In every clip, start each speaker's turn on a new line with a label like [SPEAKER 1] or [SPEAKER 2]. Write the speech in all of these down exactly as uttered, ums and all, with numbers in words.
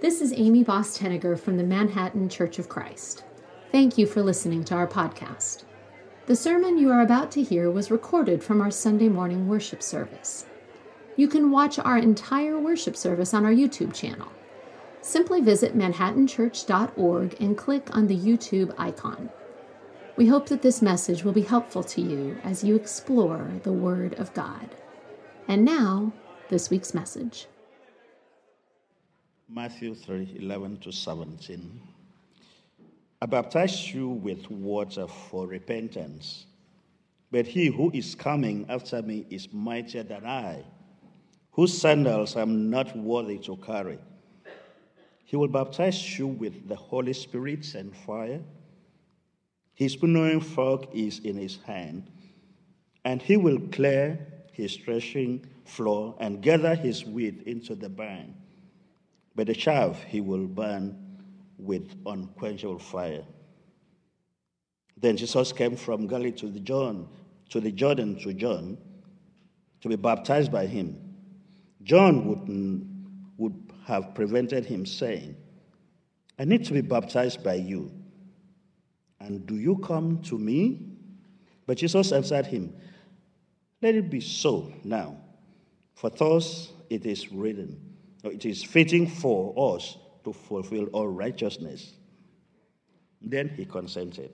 [SPEAKER 1] This is Amy Boss-Tenniger from the Manhattan Church of Christ. Thank you for listening to our podcast. The sermon you are about to hear was recorded from our Sunday morning worship service. You can watch our entire worship service on our YouTube channel. Simply visit manhattan church dot org and click on the YouTube icon. We hope that this message will be helpful to you as you explore the Word of God. And now, this week's message.
[SPEAKER 2] Matthew three, eleven to seventeen. I baptize you with water for repentance, but he who is coming after me is mightier than I, whose sandals I am not worthy to carry. He will baptize you with the Holy Spirit and fire. His winnowing fork is in his hand, and he will clear his threshing floor and gather his wheat into the barn. But the chaff he will burn with unquenchable fire. Then Jesus came from Galilee to the John, to the Jordan to John, to be baptized by him. John would, would have prevented him, saying, I need to be baptized by you, and do you come to me? But Jesus answered him, let it be so now, for thus it is written, it is fitting for us to fulfill all righteousness. Then he consented.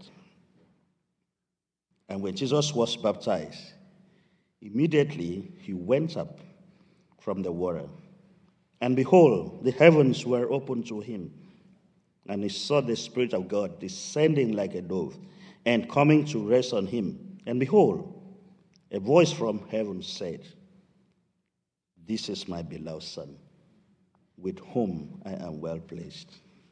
[SPEAKER 2] And when Jesus was baptized, immediately he went up from the water. And behold, the heavens were opened to him. And he saw the Spirit of God descending like a dove and coming to rest on him. And behold, a voice from heaven said, this is my beloved Son, with whom I am well pleased.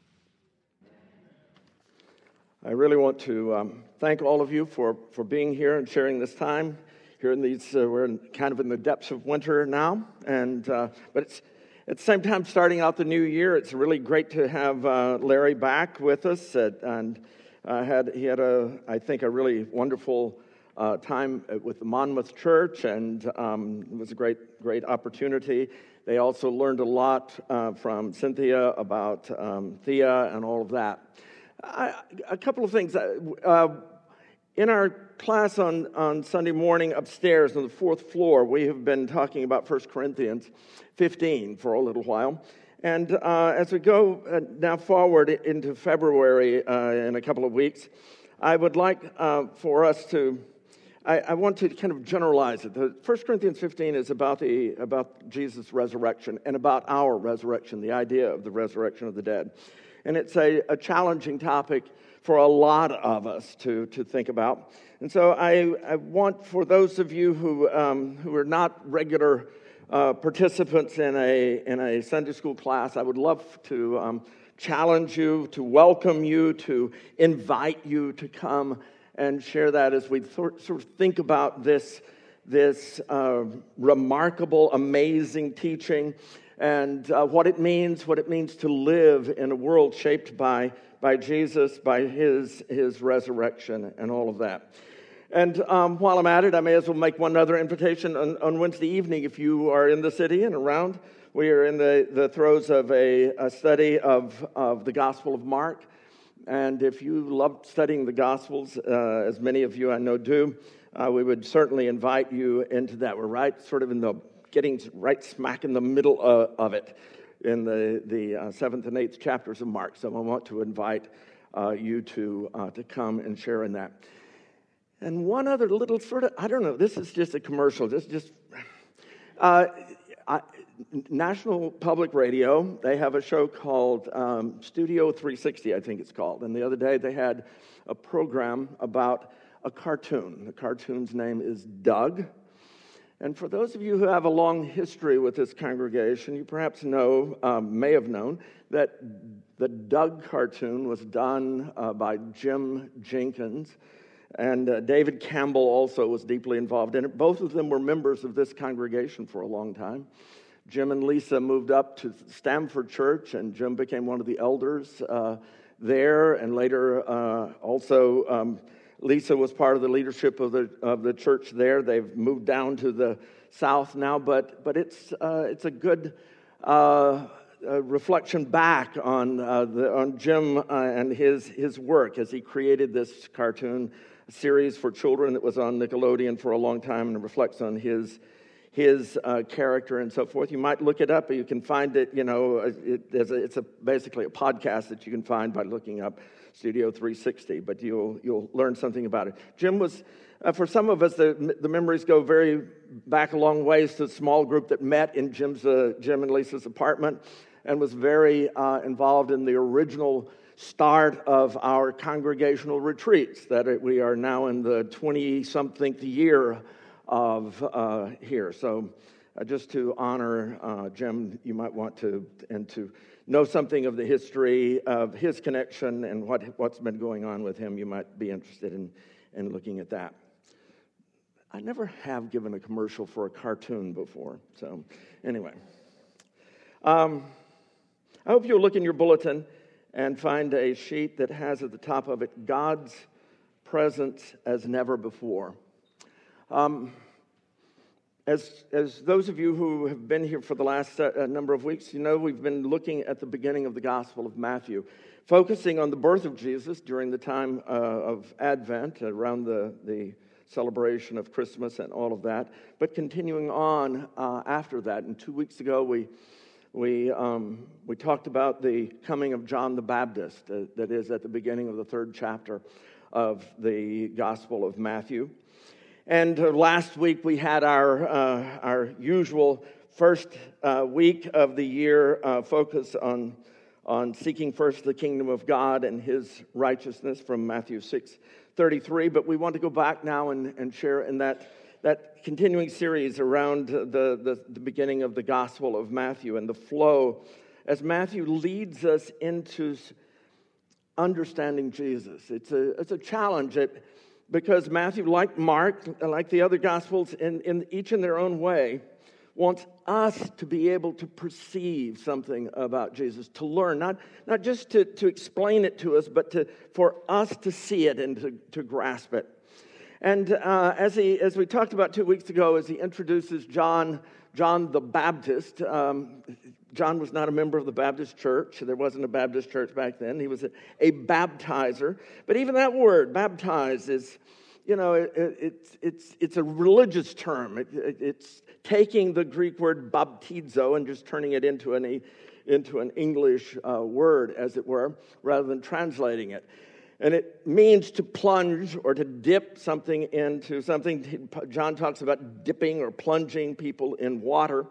[SPEAKER 3] I really want to um, thank all of you for, for being here and sharing this time. Here in these, uh, we're in, kind of in the depths of winter now, and uh, but it's at the same time starting out the new year. It's really great to have uh, Larry back with us, at, and uh, had he had a I think a really wonderful uh, time with the Monmouth Church, and um, it was a great great opportunity. They also learned a lot uh, from Cynthia about um, Thea and all of that. I, a couple of things. Uh, in our class on, on Sunday morning upstairs on the fourth floor, we have been talking about First Corinthians fifteen for a little while. And uh, as we go uh, now forward into February uh, in a couple of weeks, I would like uh, for us to I, I want to kind of generalize it. The First Corinthians fifteen is about the about Jesus' resurrection and about our resurrection, the idea of the resurrection of the dead. And it's a, a challenging topic for a lot of us to, to think about. And so I, I want for those of you who um, who are not regular uh, participants in a in a Sunday school class, I would love to um, challenge you, to welcome you, to invite you to come and share that as we th- sort of think about this, this uh, remarkable, amazing teaching and uh, what it means, what it means to live in a world shaped by, by Jesus, by his, his resurrection and all of that. And um, while I'm at it, I may as well make one other invitation. On, on Wednesday evening, if you are in the city and around, we are in the, the throes of a, a study of, of the Gospel of Mark. And if you love studying the Gospels, uh, as many of you I know do, uh, we would certainly invite you into that. We're right sort of in the, getting right smack in the middle of, of it in the, the uh, seventh and eighth chapters of Mark. So I want to invite uh, you to, uh, to come and share in that. And one other little sort of, I don't know, this is just a commercial. This just, uh, I, National Public Radio, they have a show called um, Studio three sixty, I think it's called. And the other day they had a program about a cartoon. The cartoon's name is Doug. And for those of you who have a long history with this congregation, you perhaps know, um, may have known, that the Doug cartoon was done uh, by Jim Jenkins. And uh, David Campbell also was deeply involved in it. Both of them were members of this congregation for a long time. Jim and Lisa moved up to Stamford Church, and Jim became one of the elders uh, there. And later, uh, also, um, Lisa was part of the leadership of the of the church there. They've moved down to the south now, but but it's uh, it's a good uh, a reflection back on uh, the, on Jim uh, and his his work as he created this cartoon series for children that was on Nickelodeon for a long time, and it reflects on his his uh, character and so forth. You might look it up, or you can find it. You know, it, it's, a, it's a basically a podcast that you can find by looking up Studio three sixty. But you'll you'll learn something about it. Jim was. Uh, for some of us, the, the memories go very back a long ways to a small group that met in Jim's, uh, Jim and Lisa's apartment, and was very uh, involved in the original start of our congregational retreats that we are now in the twenty-something year of uh, here. So uh, just to honor uh, Jim, you might want to, and to know something of the history of his connection and what, what's been going on with him, you might be interested in, in looking at that. I never have given a commercial for a cartoon before. So anyway, um, I hope you'll look in your bulletin and find a sheet that has at the top of it, God's presence as never before. Um, as, as those of you who have been here for the last uh, number of weeks, you know we've been looking at the beginning of the Gospel of Matthew, focusing on the birth of Jesus during the time uh, of Advent, around the, the celebration of Christmas and all of that, but continuing on uh, after that. And two weeks ago, we we um, we talked about the coming of John the Baptist, uh, that is at the beginning of the third chapter of the Gospel of Matthew. And uh, last week we had our uh, our usual first uh, week of the year uh, focus on on seeking first the kingdom of God and His righteousness from Matthew six thirty-three, but we want to go back now and, and share in that, that continuing series around the, the, the beginning of the Gospel of Matthew and the flow as Matthew leads us into understanding Jesus. It's a, it's a challenge it, because Matthew, like Mark, like the other Gospels, in, in each in their own way, wants us to be able to perceive something about Jesus, to learn, not, not just to, to explain it to us, but to for us to see it and to, to grasp it. And uh, as he as we talked about two weeks ago, as he introduces John, John the Baptist, um, John was not a member of the Baptist church. There wasn't a Baptist church back then. He was a, a baptizer. But even that word, baptize, is, you know, it, it, it's it's it's a religious term. It, it, it's taking the Greek word baptizo and just turning it into an into an English uh, word, as it were, rather than translating it. And it means to plunge or to dip something into something. John talks about dipping or plunging people in water.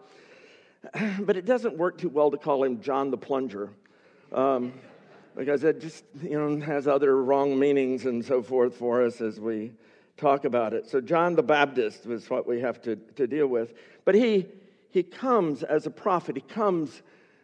[SPEAKER 3] But it doesn't work too well to call him John the Plunger, um, because it just, you know, has other wrong meanings and so forth for us as we talk about it. So John the Baptist was what we have to, to deal with. But he he comes as a prophet. He comes,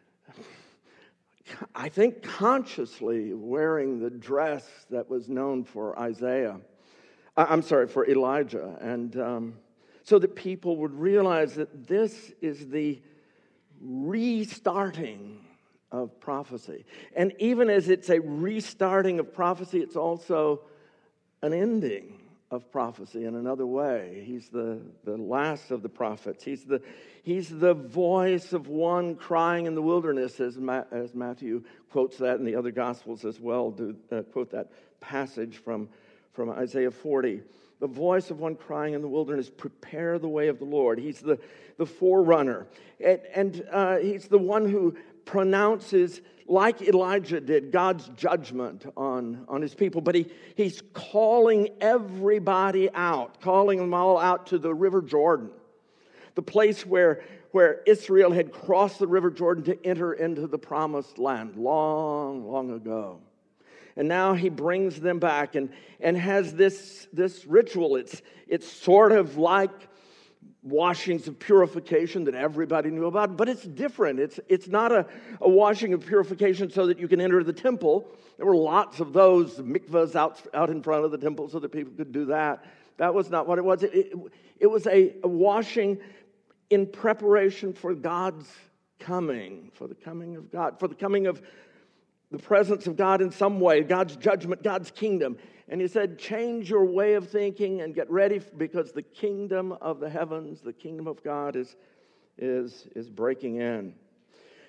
[SPEAKER 3] I think, consciously wearing the dress that was known for Isaiah. I'm sorry, for Elijah. And um, so that people would realize that this is the restarting of prophecy. And even as it's a restarting of prophecy, it's also an ending of prophecy in another way. He's the, the last of the prophets. He's the he's the voice of one crying in the wilderness, as Ma, as Matthew quotes that, and the other Gospels as well do uh, quote that passage from, from Isaiah forty. The voice of one crying in the wilderness, prepare the way of the Lord. He's the, the forerunner. And, and uh, he's the one who pronounces, like Elijah did, God's judgment on, on his people. But he, he's calling everybody out, calling them all out to the River Jordan, the place where, where Israel had crossed the River Jordan to enter into the promised land long, long ago. And now he brings them back and, and has this, this ritual. It's, it's sort of like washings of purification that everybody knew about, but it's different. It's, it's not a, a washing of purification so that you can enter the temple. There were lots of those mikvahs out, out in front of the temple so that people could do that. That was not what it was. It, it, it was a, a washing in preparation for God's coming, for the coming of God, for the coming of the presence of God in some way, God's judgment, God's kingdom. And he said, change your way of thinking and get ready, because the kingdom of the heavens, the kingdom of God is, is, is breaking in.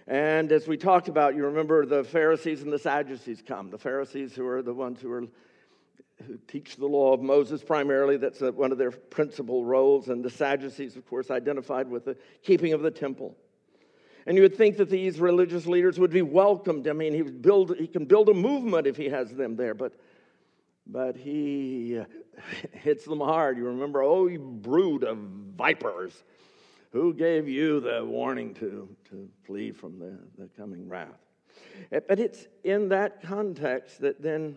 [SPEAKER 3] And as we talked about, you remember the Pharisees and the Sadducees come. The Pharisees who are the ones who are who teach the law of Moses primarily. That's a, one of their principal roles. And the Sadducees, of course, identified with the keeping of the temple. And you would think that these religious leaders would be welcomed. I mean, he would build, he can build a movement if he has them there, but but he hits them hard. You remember, oh, you brood of vipers, who gave you the warning to, to flee from the, the coming wrath? But it's in that context that then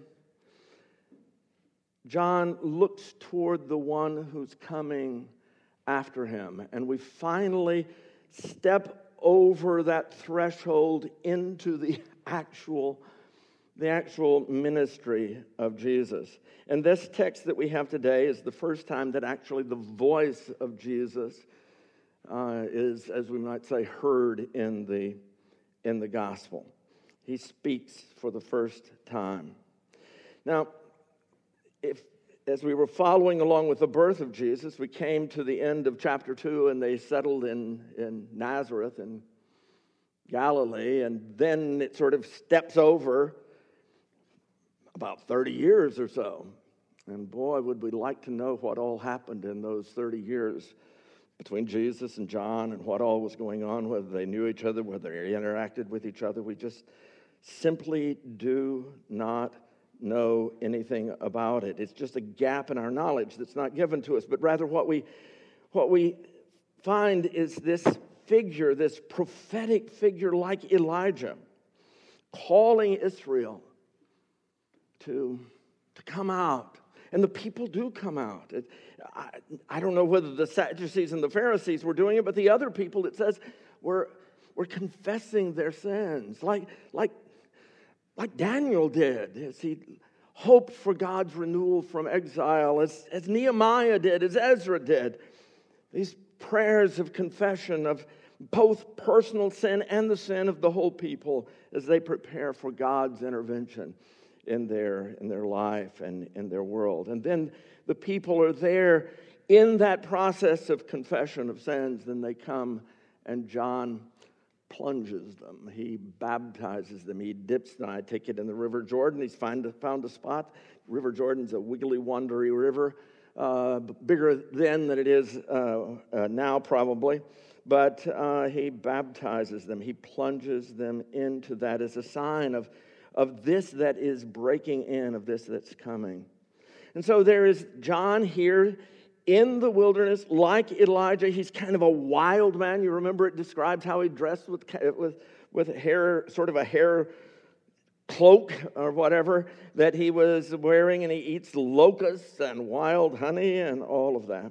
[SPEAKER 3] John looks toward the one who's coming after him, and we finally step over that threshold into the actual, the actual ministry of Jesus. And this text that we have today is the first time that actually the voice of Jesus uh, is, as we might say, heard in the, in the gospel. He speaks for the first time. Now, if as we were following along with the birth of Jesus, we came to the end of chapter two, and they settled in, in Nazareth in Galilee, and then it sort of steps over about thirty years or so. And boy, would we like to know what all happened in those thirty years between Jesus and John, and what all was going on, whether they knew each other, whether they interacted with each other. We just simply do not know anything about it. It's just a gap in our knowledge that's not given to us. But rather what we what we find is this figure, this prophetic figure like Elijah, calling Israel to, to come out. And the people do come out. It, I, I don't know whether the Sadducees and the Pharisees were doing it, but the other people, it says, were, were confessing their sins, like, like Like Daniel did, as he hoped for God's renewal from exile, as, as Nehemiah did, as Ezra did. These prayers of confession of both personal sin and the sin of the whole people as they prepare for God's intervention in their, in their life and in their world. And then the people are there in that process of confession of sins. Then they come, and John plunges them. He baptizes them. He dips them. I take it in the River Jordan. He's find, found a spot. River Jordan's a wiggly, wandery river, uh, bigger then than it is uh, uh, now probably. But uh, he baptizes them. He plunges them into that as a sign of, of this that is breaking in, of this that's coming. And so there is John here in the wilderness, like Elijah. He's kind of a wild man. You remember it describes how he dressed with, with, with hair, sort of a hair cloak or whatever that he was wearing, and he eats locusts and wild honey and all of that.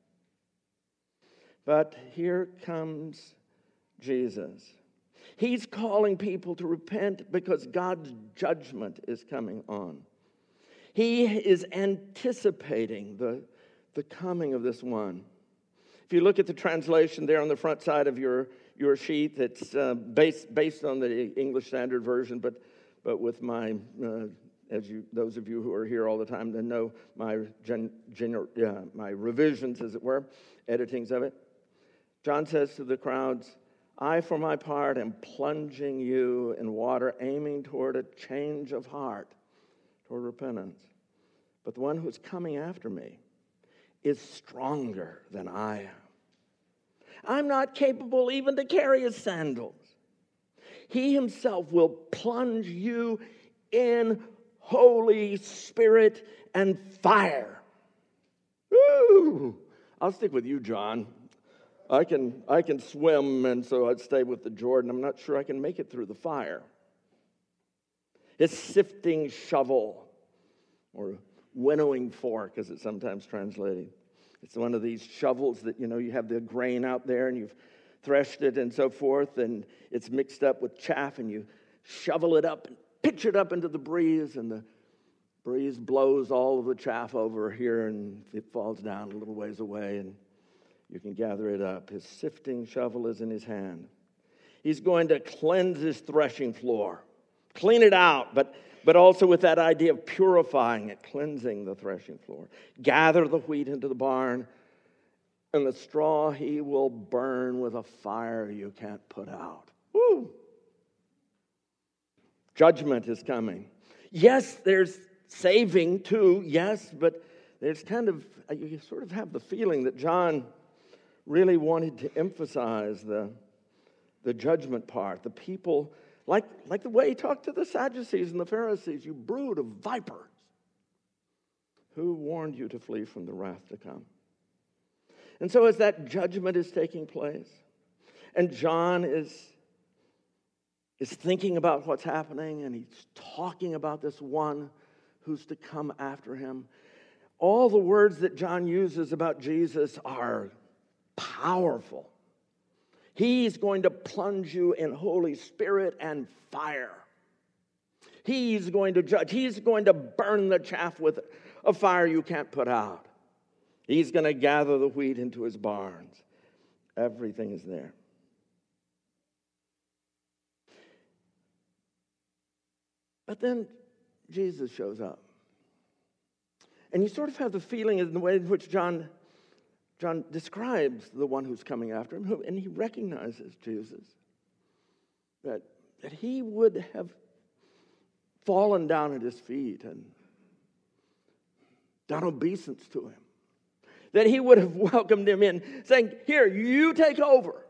[SPEAKER 3] But here comes Jesus. He's calling people to repent because God's judgment is coming on. He is anticipating the the coming of this one. If you look at the translation there on the front side of your, your sheet, it's uh, based based on the English Standard Version, but but with my, uh, as you those of you who are here all the time, then know my gen, gen, yeah, my revisions, as it were, editings of it. John says to the crowds, "I, for my part, am plunging you in water, aiming toward a change of heart, toward repentance. But the one who's coming after me is stronger than I am. I'm not capable even to carry his sandals. He himself will plunge you in Holy Spirit and fire." Woo! I'll stick with you, John. I can I can swim, and so I'd stay with the Jordan. I'm not sure I can make it through the fire. His sifting shovel, or winnowing fork, as it's sometimes translated. It's one of these shovels that, you know, you have the grain out there and you've threshed it and so forth, and it's mixed up with chaff, and you shovel it up and pitch it up into the breeze, and the breeze blows all of the chaff over here, and it falls down a little ways away, and you can gather it up. His sifting shovel is in his hand. He's going to cleanse his threshing floor, clean it out, but but also with that idea of purifying it, cleansing the threshing floor. Gather the wheat into the barn, and the straw he will burn with a fire you can't put out. Woo! Judgment is coming. Yes, there's saving too, yes, but there's kind of, you sort of have the feeling that John really wanted to emphasize the, the judgment part. The people, like, like the way he talked to the Sadducees and the Pharisees, you brood of vipers. Who warned you to flee from the wrath to come? And so as that judgment is taking place, and John is, is thinking about what's happening, and he's talking about this one who's to come after him, all the words that John uses about Jesus are powerful. He's going to plunge you in Holy Spirit and fire. He's going to judge. He's going to burn the chaff with a fire you can't put out. He's going to gather the wheat into his barns. Everything is there. But then Jesus shows up. And you sort of have the feeling in the way in which John, John describes the one who's coming after him, who, and he recognizes Jesus, that, that he would have fallen down at his feet and done obeisance to him, that he would have welcomed him in, saying, here, you take over.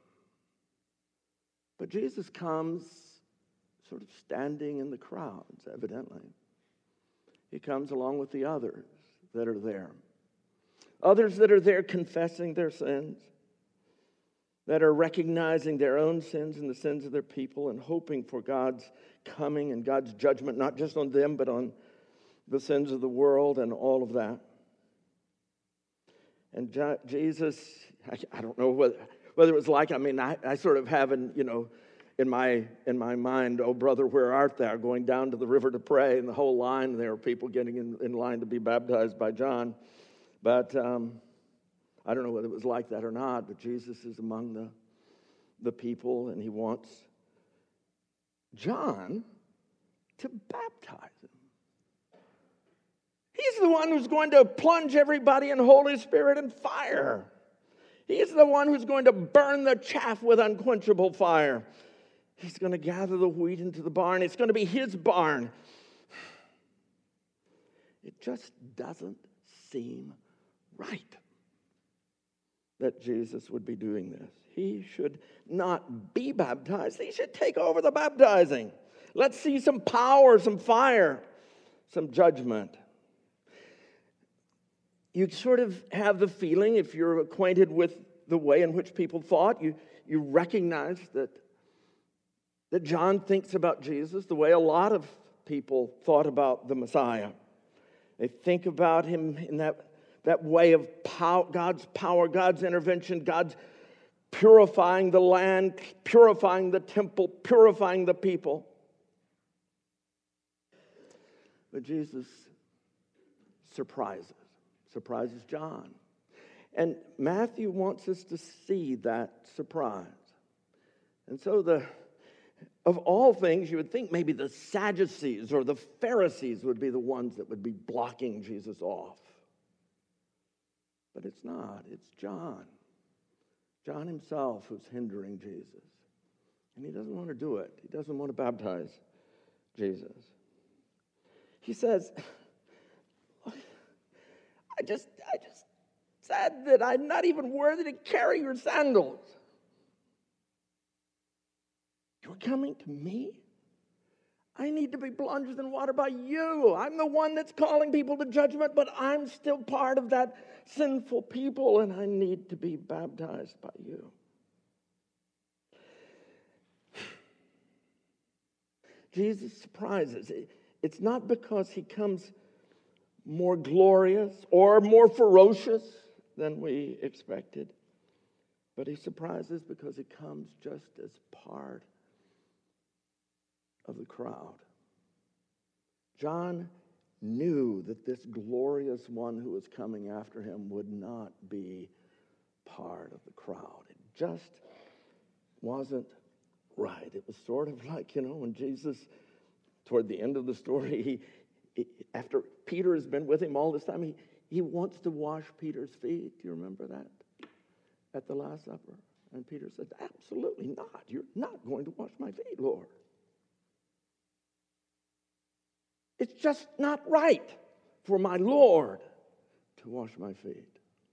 [SPEAKER 3] But Jesus comes sort of standing in the crowds, evidently. He comes along with the others that are there. Others that are there confessing their sins, that are recognizing their own sins and the sins of their people and hoping for God's coming and God's judgment, not just on them, but on the sins of the world and all of that. And Jesus, I, I don't know whether, whether it was like, I mean, I, I sort of have in, you know, in my in my mind, oh brother, where art thou? Going down to the river to pray, and the whole line, there were people getting in, in line to be baptized by John. But um, I don't know whether it was like that or not, but Jesus is among the, the people, and he wants John to baptize him. He's the one who's going to plunge everybody in Holy Spirit and fire. He's the one who's going to burn the chaff with unquenchable fire. He's going to gather the wheat into the barn. It's going to be his barn. It just doesn't seem right that Jesus would be doing this. He should not be baptized. He should take over the baptizing. Let's see some power, some fire, some judgment. You sort of have the feeling, if you're acquainted with the way in which people thought, you, you recognize that, that John thinks about Jesus the way a lot of people thought about the Messiah. They think about him in that, that way of power, God's power, God's intervention, God's purifying the land, purifying the temple, purifying the people. But Jesus surprises, surprises John. And Matthew wants us to see that surprise. And so the of all things, you would think maybe the Sadducees or the Pharisees would be the ones that would be blocking Jesus off. But it's not. It's John. John himself who's hindering Jesus. And he doesn't want to do it. He doesn't want to baptize Jesus. He says, I just, I just said that I'm not even worthy to carry your sandals. You're coming to me? I need to be plunged in water by you. I'm the one that's calling people to judgment, but I'm still part of that sinful people, and I need to be baptized by you. Jesus surprises. It's not because he comes more glorious or more ferocious than we expected, but he surprises because he comes just as part of the crowd. John knew that this glorious one who was coming after him would not be part of the crowd. It just wasn't right. It was sort of like, you know, when Jesus, toward the end of the story, he, he after Peter has been with him all this time, he, he wants to wash Peter's feet. Do you remember that? At the Last Supper. And Peter said, absolutely not. You're not going to wash my feet, Lord. It's just not right for my Lord to wash my feet.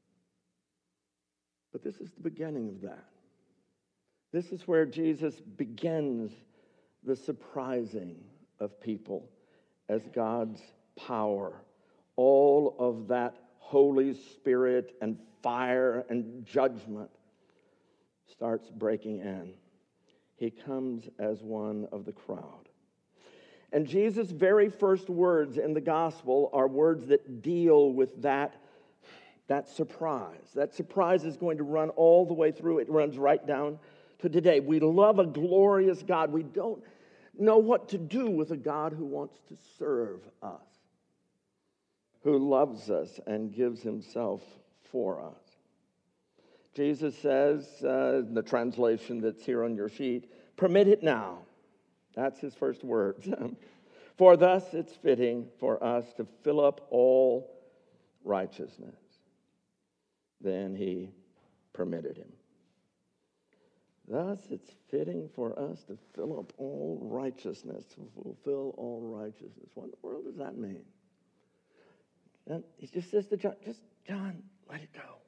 [SPEAKER 3] But this is the beginning of that. This is where Jesus begins the surprising of people as God's power. All of that Holy Spirit and fire and judgment starts breaking in. He comes as one of the crowd. And Jesus' very first words in the gospel are words that deal with that, that surprise. That surprise is going to run all the way through. It runs right down to today. We love a glorious God. We don't know what to do with a God who wants to serve us, who loves us and gives himself for us. Jesus says, uh, the translation that's here on your sheet, permit it now. That's his first words. For thus it's fitting for us to fill up all righteousness. Then he permitted him. Thus it's fitting for us to fill up all righteousness, to fulfill all righteousness. What in the world does that mean? And he just says to John, just, John, let it go.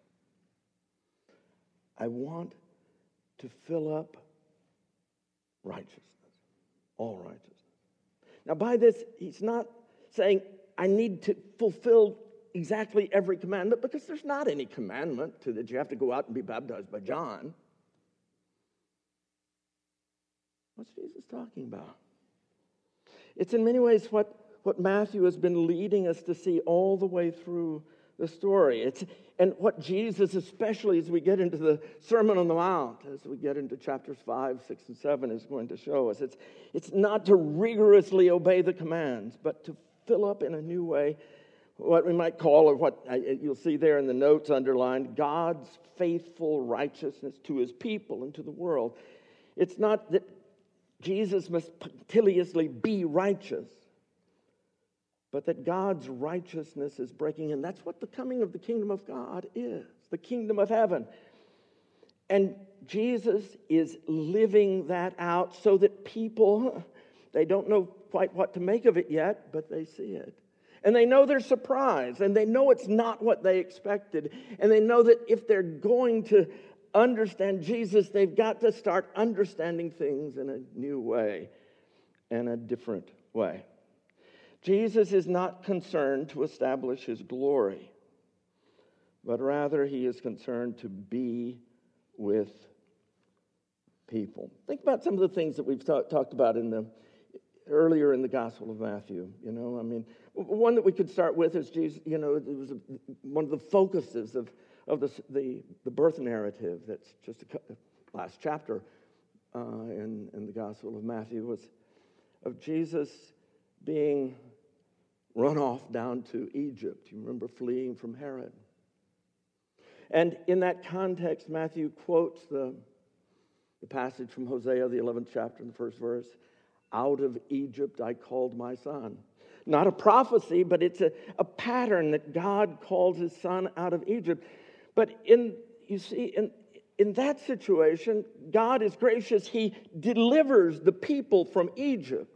[SPEAKER 3] I want to fill up righteousness, all righteousness. Now, by this, he's not saying I need to fulfill exactly every commandment, because there's not any commandment to that you have to go out and be baptized by John. What's Jesus talking about? It's in many ways what, what Matthew has been leading us to see all the way through the story. It's, and what Jesus, especially as we get into the Sermon on the Mount, as we get into chapters five, six, and seven, is going to show us. It's, it's not to rigorously obey the commands, but to fill up in a new way what we might call, or what you'll see there in the notes underlined, God's faithful righteousness to his people and to the world. It's not that Jesus must punctiliously be righteous, but that God's righteousness is breaking in. That's what the coming of the kingdom of God is, the kingdom of heaven. And Jesus is living that out so that people, they don't know quite what to make of it yet, but they see it. And they know they're surprised, and they know it's not what they expected. And they know that if they're going to understand Jesus, they've got to start understanding things in a new way and a different way. Jesus is not concerned to establish his glory, but rather he is concerned to be with people. Think about some of the things that we've talk, talked about in the earlier in the Gospel of Matthew. You know, I mean, one that we could start with is Jesus. You know, it was a, one of the focuses of of the the, the birth narrative. That's just a last chapter uh, in in the Gospel of Matthew was of Jesus being run off down to Egypt. You remember fleeing from Herod. And in that context, Matthew quotes the, the passage from Hosea, the eleventh chapter, in the first verse. Out of Egypt I called my son. Not a prophecy, but it's a, a pattern that God calls his son out of Egypt. But in you see, in, in that situation, God is gracious. He delivers the people from Egypt.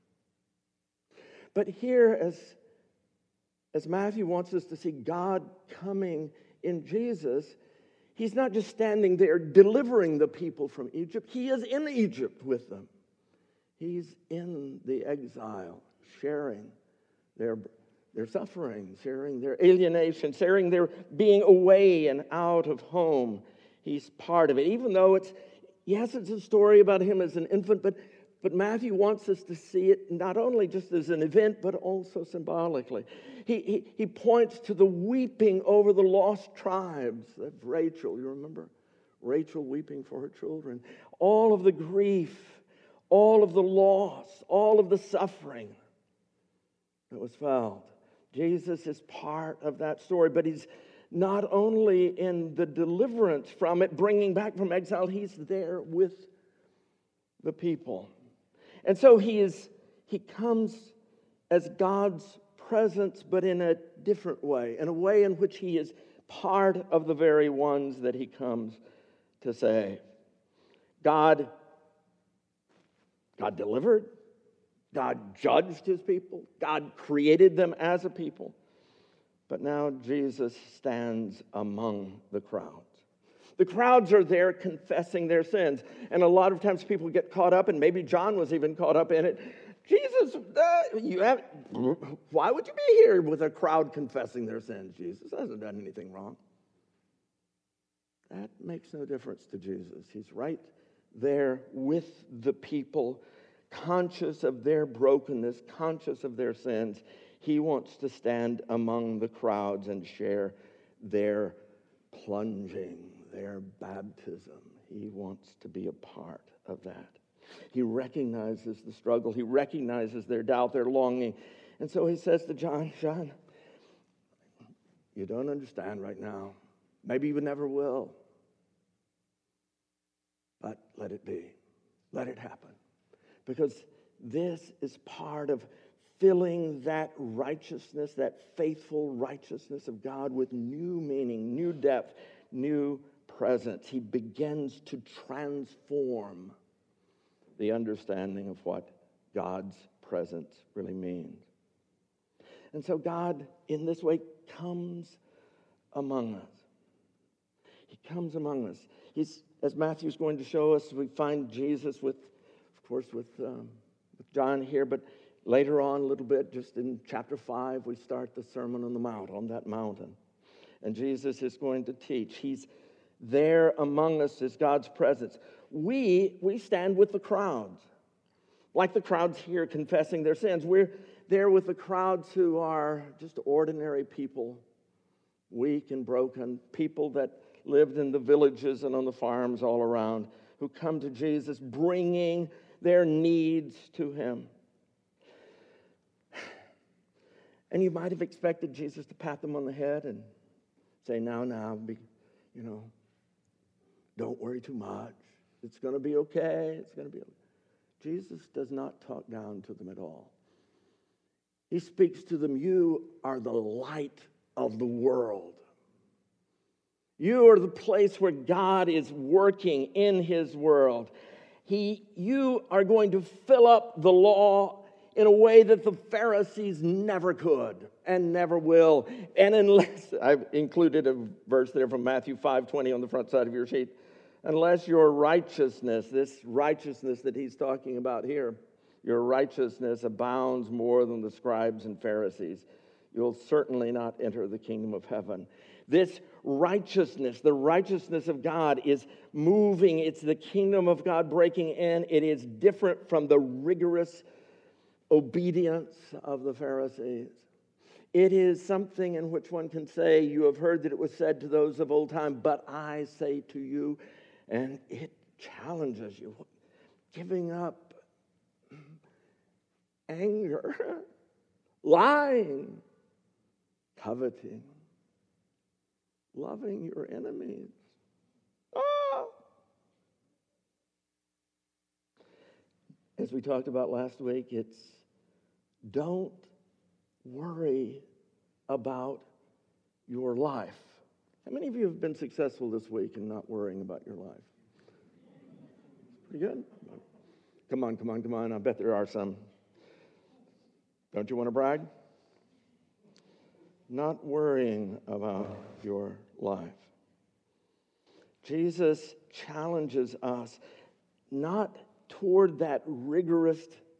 [SPEAKER 3] But here, as, as Matthew wants us to see God coming in Jesus, he's not just standing there delivering the people from Egypt. He is in Egypt with them. He's in the exile, sharing their, their suffering, sharing their alienation, sharing their being away and out of home. He's part of it. Even though it's, yes, it's a story about him as an infant, but But Matthew wants us to see it not only just as an event, but also symbolically. He, he, he points to the weeping over the lost tribes of Rachel. You remember? Rachel weeping for her children. All of the grief, all of the loss, all of the suffering that was felt. Jesus is part of that story, but he's not only in the deliverance from it, bringing back from exile, he's there with the people. And so he is he comes as God's presence, but in a different way, in a way in which he is part of the very ones that he comes to save. God, God delivered, God judged his people. God created them as a people. But now Jesus stands among the crowds. The crowds are there confessing their sins. And a lot of times people get caught up, and maybe John was even caught up in it. Jesus, uh, you have, why would you be here with a crowd confessing their sins? Jesus hasn't done anything wrong. That makes no difference to Jesus. He's right there with the people, conscious of their brokenness, conscious of their sins. He wants to stand among the crowds and share their plunging, their baptism. He wants to be a part of that. He recognizes the struggle. He recognizes their doubt, their longing. And so he says to John, John, you don't understand right now. Maybe you never will. But let it be. Let it happen. Because this is part of filling that righteousness, that faithful righteousness of God with new meaning, new depth, new presence. He begins to transform the understanding of what God's presence really means. And so God, in this way, comes among us. He comes among us. He's, as Matthew's going to show us, we find Jesus with, of course, with, um, with John here, but later on a little bit, just in chapter five, we start the Sermon on the Mount, on that mountain. And Jesus is going to teach. He's there among us as God's presence. We, we stand with the crowds, like the crowds here confessing their sins. We're there with the crowds who are just ordinary people, weak and broken, people that lived in the villages and on the farms all around, who come to Jesus bringing their needs to him. And you might have expected Jesus to pat them on the head and say, now, now, be, you know, don't worry too much. It's going to be okay. It's going to be okay. Jesus does not talk down to them at all. He speaks to them, you are the light of the world. You are the place where God is working in his world. He, you are going to fill up the law in a way that the Pharisees never could and never will. And unless, I've included a verse there from Matthew five twenty on the front side of your sheet, unless your righteousness, this righteousness that he's talking about here, your righteousness abounds more than the scribes and Pharisees, you'll certainly not enter the kingdom of heaven. This righteousness, the righteousness of God is moving. It's the kingdom of God breaking in. It is different from the rigorous obedience of the Pharisees. It is something in which one can say, you have heard that it was said to those of old time, but I say to you, and it challenges you. Giving up anger, lying, coveting, loving your enemies. Oh! As we talked about last week, it's don't worry about your life. How many of you have been successful this week in not worrying about your life? Pretty good? Come on, come on, come on. I bet there are some. Don't you want to brag? Not worrying about your life. Jesus challenges us not toward that rigorous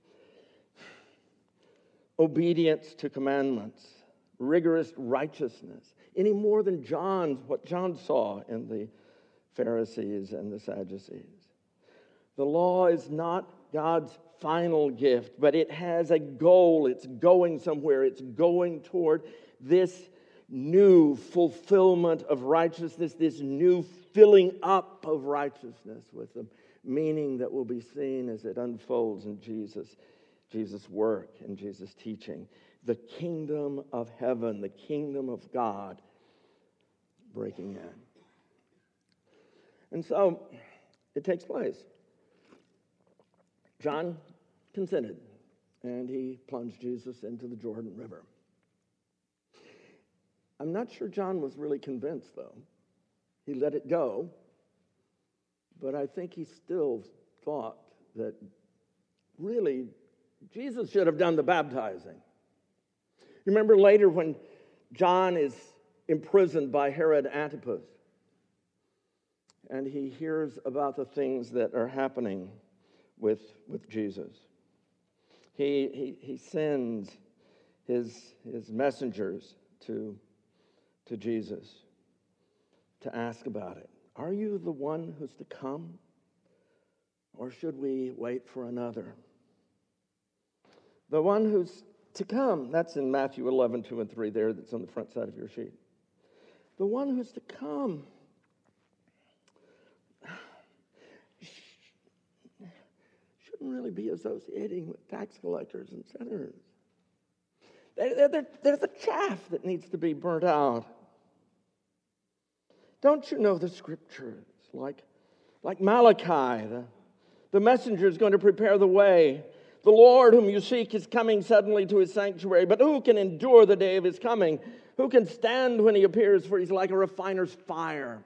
[SPEAKER 3] obedience to commandments, rigorous righteousness, any more than John's, what John saw in the Pharisees and the Sadducees. The law is not God's final gift, but it has a goal. It's going somewhere. It's going toward this new fulfillment of righteousness, this new filling up of righteousness with the meaning that will be seen as it unfolds in Jesus, Jesus' work and Jesus' teaching. The kingdom of heaven, the kingdom of God breaking in. And so it takes place. John consented, and he plunged Jesus into the Jordan River. I'm not sure John was really convinced, though. He let it go, but I think he still thought that really Jesus should have done the baptizing. You remember later when John is imprisoned by Herod Antipas, and he hears about the things that are happening with, with Jesus. He, he, he sends his, his messengers to, to Jesus to ask about it. Are you the one who's to come, or should we wait for another? The one who's to come, that's in Matthew eleven, two and three there, that's on the front side of your sheet. The one who's to come shouldn't really be associating with tax collectors and sinners. There, there, there's a chaff that needs to be burnt out. Don't you know the scriptures? Like, like Malachi, the, the messenger is going to prepare the way. The Lord whom you seek is coming suddenly to his sanctuary. But who can endure the day of his coming? Who can stand when he appears? For he's like a refiner's fire.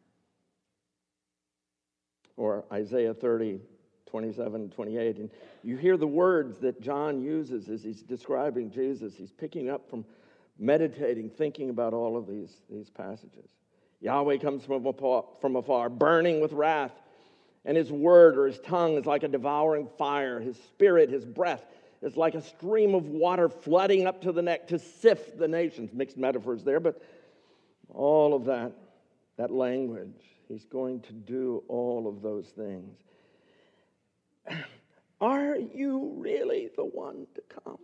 [SPEAKER 3] Or Isaiah thirty, twenty-seven and twenty-eight. And you hear the words that John uses as he's describing Jesus. He's picking up from meditating, thinking about all of these, these passages. Yahweh comes from afar, from afar, burning with wrath. And his word or his tongue is like a devouring fire. His spirit, his breath is like a stream of water flooding up to the neck to sift the nations. Mixed metaphors there, but all of that, that language, he's going to do all of those things. Are you really the one to come?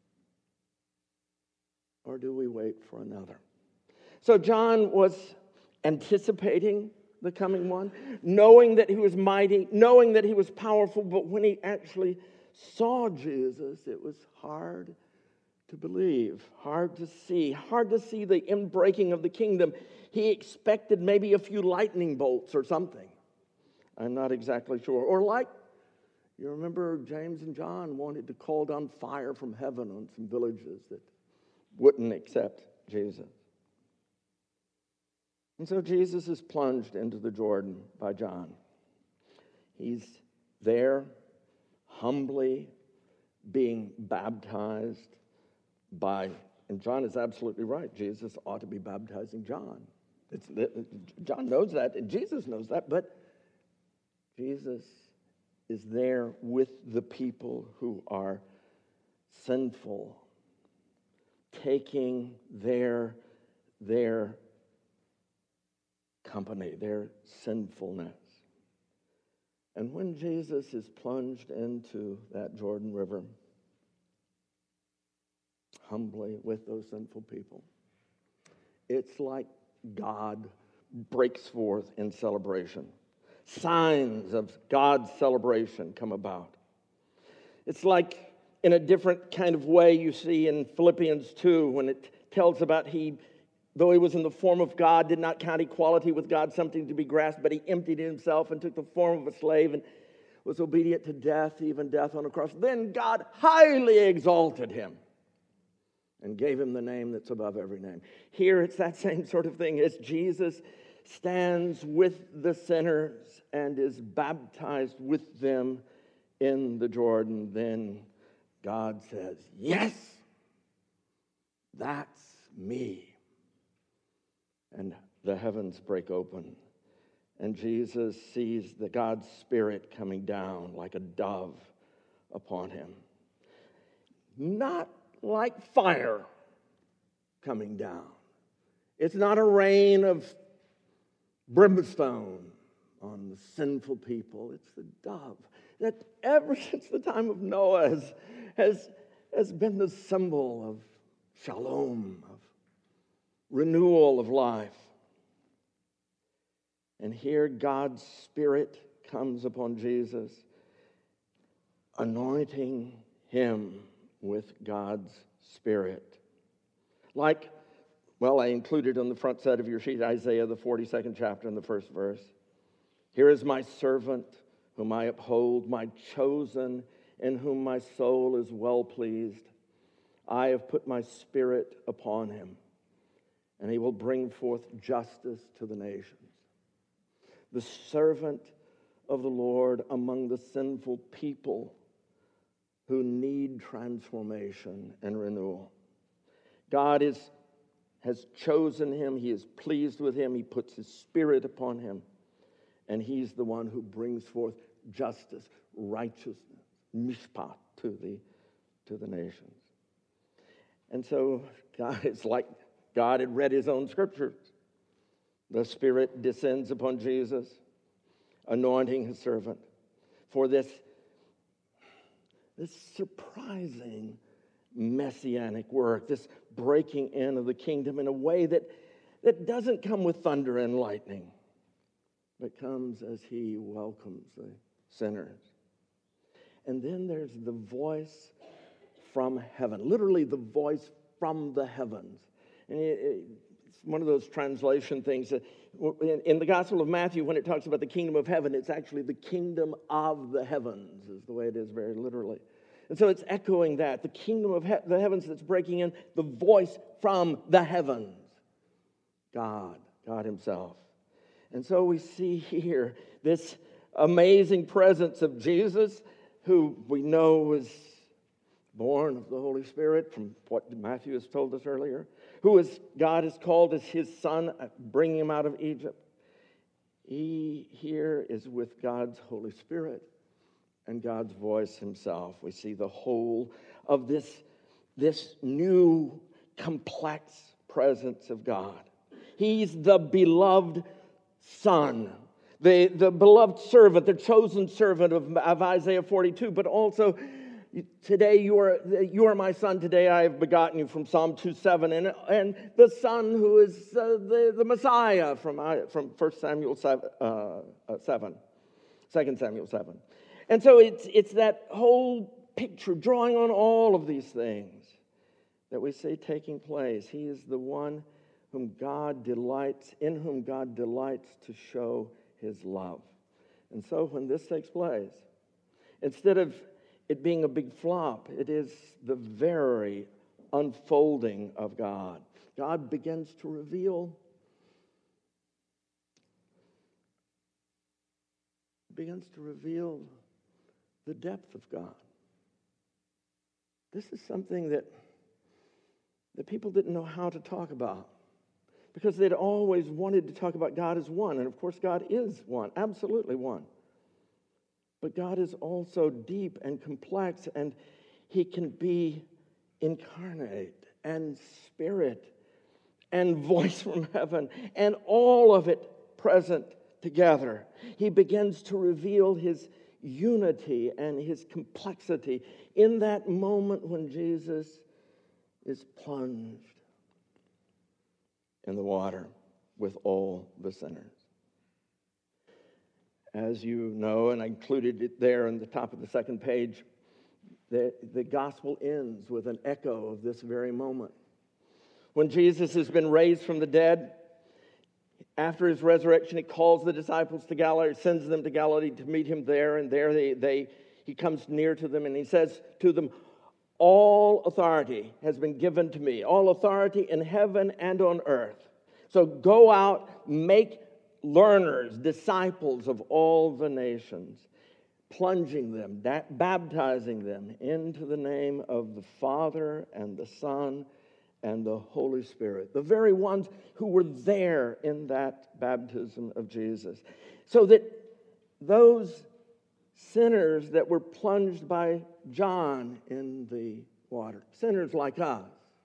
[SPEAKER 3] Or do we wait for another? So John was anticipating the coming one, knowing that he was mighty, knowing that he was powerful, but when he actually saw Jesus, it was hard to believe, hard to see, hard to see the inbreaking of the kingdom. He expected maybe a few lightning bolts or something. I'm not exactly sure. Or like, you remember James and John wanted to call down fire from heaven on some villages that wouldn't accept Jesus. And so Jesus is plunged into the Jordan by John. He's there, humbly being baptized by, and John is absolutely right, Jesus ought to be baptizing John. It's, John knows that, and Jesus knows that, but Jesus is there with the people who are sinful, taking their, their company, their sinfulness. And when Jesus is plunged into that Jordan River, humbly with those sinful people, it's like God breaks forth in celebration. Signs of God's celebration come about. It's like in a different kind of way you see in Philippians two when it tells about he, though he was in the form of God, did not count equality with God something to be grasped, but he emptied himself and took the form of a slave and was obedient to death, even death on a cross. Then God highly exalted him and gave him the name that's above every name. Here it's that same sort of thing as Jesus stands with the sinners and is baptized with them in the Jordan. Then God says, yes, that's me. And the heavens break open. And Jesus sees the God's Spirit coming down like a dove upon him. Not like fire coming down. It's not a rain of brimstone on the sinful people. It's the dove that ever since the time of Noah has, has, has been the symbol of shalom, of renewal of life. And here God's Spirit comes upon Jesus, anointing him with God's Spirit. Like, well, I included on the front side of your sheet Isaiah, the forty-second chapter and the first verse. Here is my servant whom I uphold, my chosen, in whom my soul is well pleased. I have put my Spirit upon him, and he will bring forth justice to the nations. The servant of the Lord among the sinful people who need transformation and renewal. God is, has chosen him. He is pleased with him. He puts his Spirit upon him. And he's the one who brings forth justice, righteousness, mishpat to the, to the nations. And so God, it's like God had read his own scriptures. The Spirit descends upon Jesus, anointing his servant for this, this surprising messianic work, this breaking in of the kingdom in a way that, that doesn't come with thunder and lightning, but comes as he welcomes the sinners. And then there's the voice from heaven, literally the voice from the heavens. And it, it's one of those translation things. That in, in the Gospel of Matthew, when it talks about the kingdom of heaven, it's actually the kingdom of the heavens, is the way it is very literally. And so it's echoing that, the kingdom of he- the heavens that's breaking in, the voice from the heavens. God, God himself. And so we see here this amazing presence of Jesus, who we know was born of the Holy Spirit, from what Matthew has told us earlier, who is God has called as his son, bringing him out of Egypt. He here is with God's Holy Spirit and God's voice himself. We see the whole of this, this new, complex presence of God. He's the beloved Son, the, the beloved servant, the chosen servant of, of Isaiah forty-two, but also today you are, you are my son, today I have begotten you, from Psalm two seven, and, and the Son who is uh, the, the Messiah from, from First Samuel seven, uh, seven, Second Samuel seven. And so it's, it's that whole picture drawing on all of these things that we see taking place. He is the one whom God delights, in whom God delights to show his love. And so when this takes place, instead of it being a big flop, it is the very unfolding of God. God begins to reveal, begins to reveal the depth of God. This is something that, that people didn't know how to talk about, because they'd always wanted to talk about God as one. And of course, God is one, absolutely one. But God is also deep and complex, and he can be incarnate and spirit and voice from heaven, and all of it present together. He begins to reveal his unity and his complexity in that moment when Jesus is plunged in the water with all the sinners. As you know, and I included it there on the top of the second page, the, the gospel ends with an echo of this very moment. When Jesus has been raised from the dead, after his resurrection, he calls the disciples to Galilee, sends them to Galilee to meet him there, and there they, they he comes near to them and he says to them, "All authority has been given to me, all authority in heaven and on earth. So go out, make learners, disciples of all the nations, plunging them, da- baptizing them into the name of the Father and the Son and the Holy Spirit," the very ones who were there in that baptism of Jesus, so that those sinners that were plunged by John in the water, sinners like us,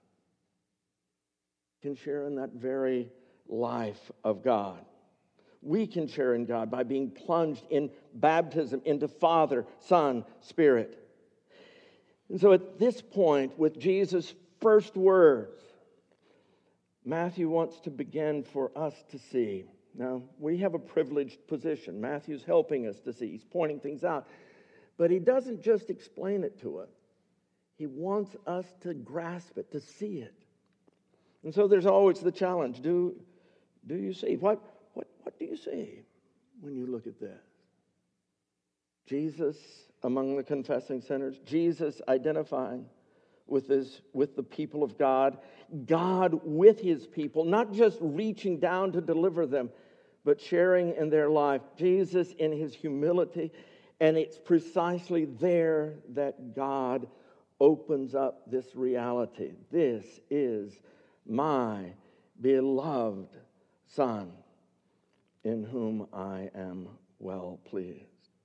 [SPEAKER 3] can share in that very life of God. We can share in God by being plunged in baptism into Father, Son, Spirit. And so at this point, with Jesus' first words, Matthew wants to begin for us to see. Now, we have a privileged position. Matthew's helping us to see. He's pointing things out. But he doesn't just explain it to us. He wants us to grasp it, to see it. And so there's always the challenge. Do, do you see? What, what, what do you see when you look at this? Jesus among the confessing sinners. Jesus identifying with his, with the people of God. God with his people, not just reaching down to deliver them, but sharing in their life. Jesus in his humility And it's precisely there that God opens up this reality. This is my beloved Son, in whom I am well pleased.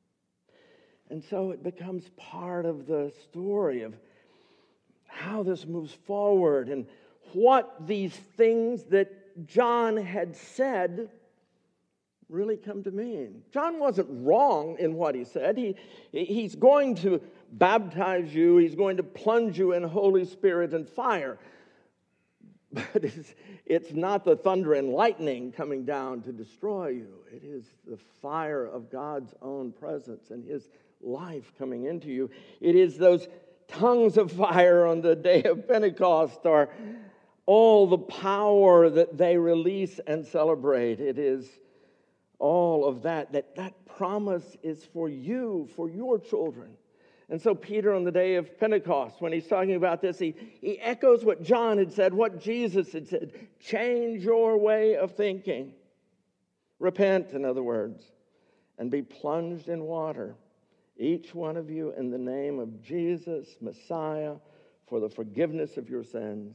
[SPEAKER 3] And so it becomes part of the story of how this moves forward and what these things that John had said really come to mean. John wasn't wrong in what he said. He, he's going to baptize you. He's going to plunge you in Holy Spirit and fire. But it's, it's not the thunder and lightning coming down to destroy you. It is the fire of God's own presence and his life coming into you. It is those tongues of fire on the day of Pentecost, or all the power that they release and celebrate. It is all of that, that that promise is for you, for your children. And so Peter, on the day of Pentecost, when he's talking about this, he, he echoes what John had said, what Jesus had said. Change your way of thinking. Repent, in other words, and be plunged in water, each one of you, in the name of Jesus, Messiah, for the forgiveness of your sins.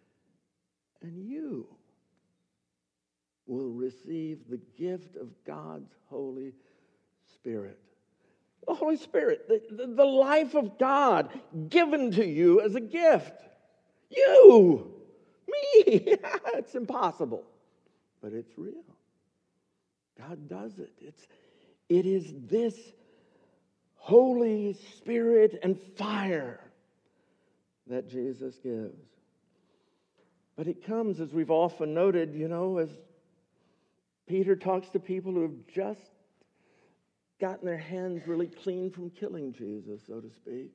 [SPEAKER 3] And you will receive the gift of God's Holy Spirit. The Holy Spirit, the, the, the life of God given to you as a gift. You, me, it's impossible, but it's real. God does it. It's, it is this Holy Spirit and fire that Jesus gives. But it comes, as we've often noted, you know, as Peter talks to people who have just gotten their hands really clean from killing Jesus, so to speak.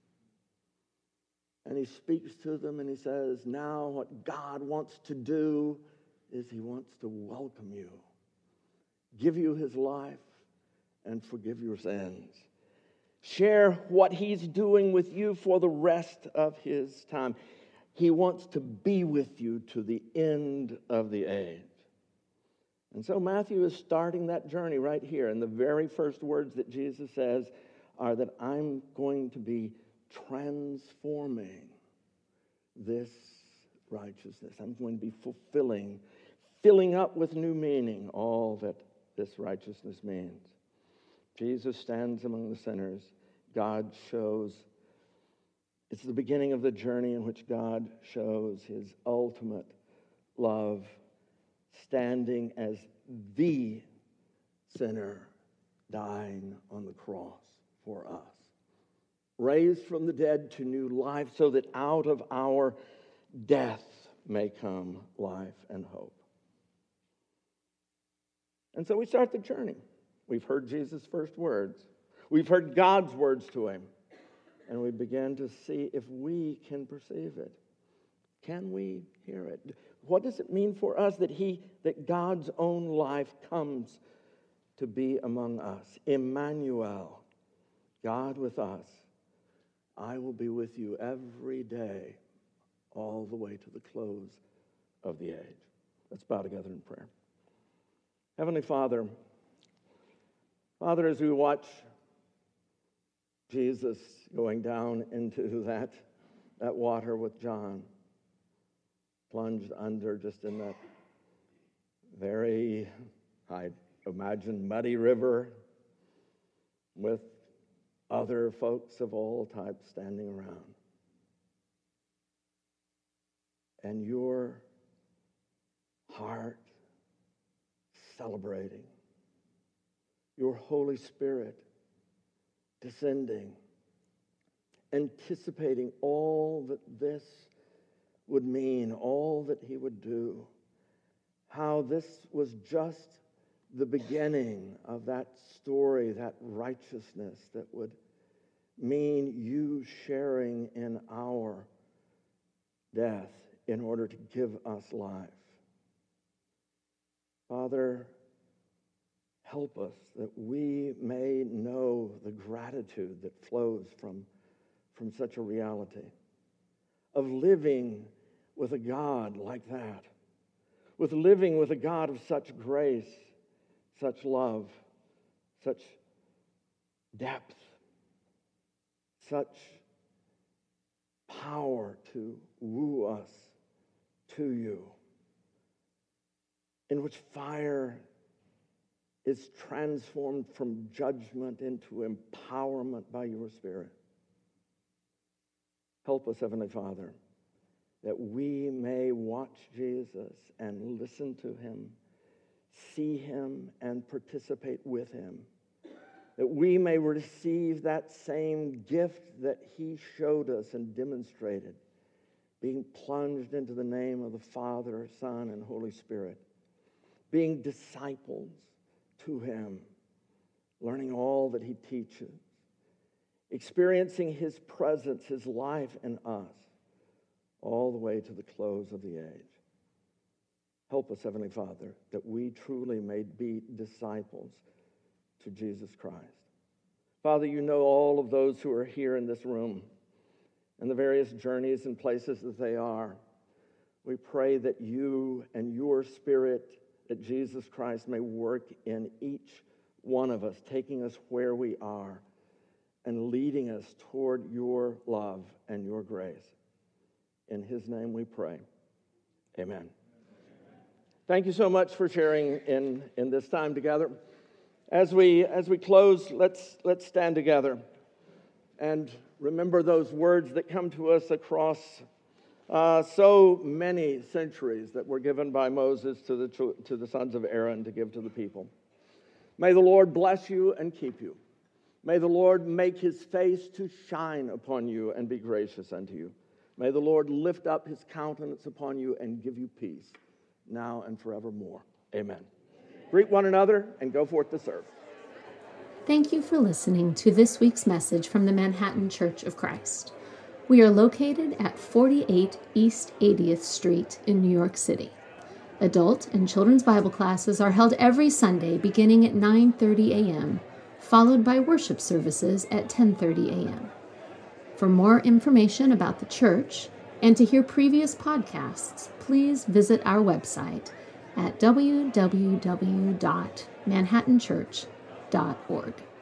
[SPEAKER 3] And he speaks to them and he says, now what God wants to do is he wants to welcome you, give you his life, and forgive your sins. Share what he's doing with you for the rest of his time. He wants to be with you to the end of the age. And so Matthew is starting that journey right here. And the very first words that Jesus says are that I'm going to be transforming this righteousness. I'm going to be fulfilling, filling up with new meaning all that this righteousness means. Jesus stands among the sinners. God shows, it's the beginning of the journey in which God shows his ultimate love, standing as the sinner dying on the cross for us. Raised from the dead to new life so that out of our death may come life and hope. And so we start the journey. We've heard Jesus' first words. We've heard God's words to him. And we begin to see if we can perceive it. Can we hear it? What does it mean for us that he, that God's own life comes to be among us? Emmanuel, God with us. I will be with you every day, all the way to the close of the age. Let's bow together in prayer. Heavenly Father, Father, as we watch Jesus going down into that, that water with John, plunged under just in that very, I imagine, muddy river with other folks of all types standing around. And your heart celebrating, your Holy Spirit descending, anticipating all that this would mean, all that he would do, how this was just the beginning of that story, that righteousness that would mean you sharing in our death in order to give us life. Father, help us that we may know the gratitude that flows from, from such a reality of living with a God like that, with living with a God of such grace, such love, such depth, such power to woo us to you, in which fire is transformed from judgment into empowerment by your Spirit. Help us, Heavenly Father, that we may watch Jesus and listen to him, see him and participate with him, that we may receive that same gift that he showed us and demonstrated, being plunged into the name of the Father, Son, and Holy Spirit, being disciples to him, learning all that he teaches, experiencing his presence, his life in us, all the way to the close of the age. Help us, Heavenly Father, that we truly may be disciples to Jesus Christ. Father, you know all of those who are here in this room and the various journeys and places that they are. We pray that you and your Spirit, that Jesus Christ may work in each one of us, taking us where we are and leading us toward your love and your grace. In his name we pray. Amen. Thank you so much for sharing in, in this time together. As we as we close, let's let's stand together and remember those words that come to us across uh, so many centuries that were given by Moses to the to the sons of Aaron to give to the people. May the Lord bless you and keep you. May the Lord make his face to shine upon you and be gracious unto you. May the Lord lift up his countenance upon you and give you peace, now and forevermore. Amen. Greet one another and go forth to serve.
[SPEAKER 1] Thank you for listening to this week's message from the Manhattan Church of Christ. We are located at forty-eight East eightieth Street in New York City. Adult and children's Bible classes are held every Sunday beginning at nine thirty a.m., followed by worship services at ten thirty a.m. For more information about the church and to hear previous podcasts, please visit our website at w w w dot manhattan church dot org.